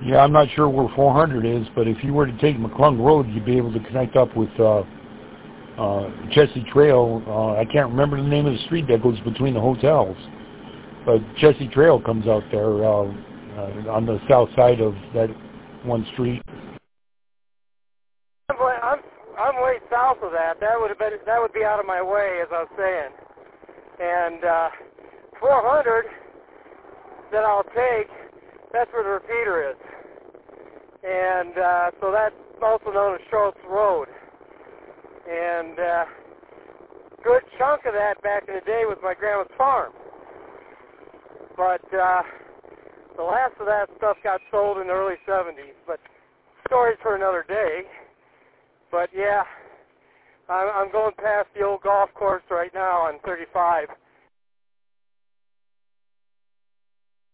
Yeah, I'm not sure where 400 is, but if you were to take McClung Road, you'd be able to connect up with Jesse Trail. I can't remember the name of the street that goes between the hotels, but Jesse Trail comes out there on the south side of that one street. I'm way south of that. That would be out of my way, as I was saying. And 400 that I'll take, that's where the repeater is. And so that's also known as Schultz Road. And good chunk of that back in the day was my grandma's farm. But the last of that stuff got sold in the early 70s. But stories for another day. But yeah, I'm going past the old golf course right now on 35.